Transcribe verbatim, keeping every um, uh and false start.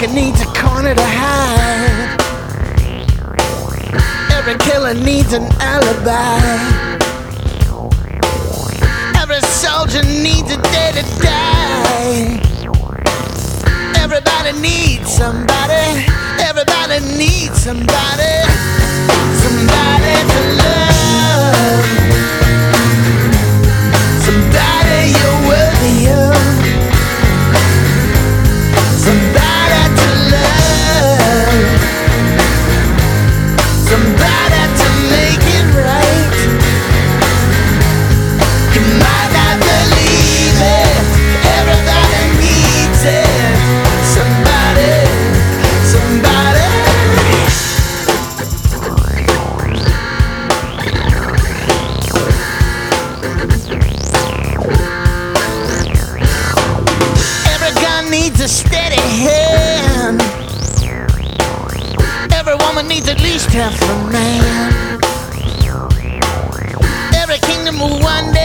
sucker needs a corner to hide. Every killer needs an alibi. Every soldier needs a day to die. Everybody needs somebody. Everybody needs somebody. Somebody to love. Somebody you're worthy of. Somebody to love. Somebody to make it right. You might not believe it. Everybody needs it. Somebody, somebody. Every gun needs a steady hand. Every woman needs at least half a man. Every kingdom will one day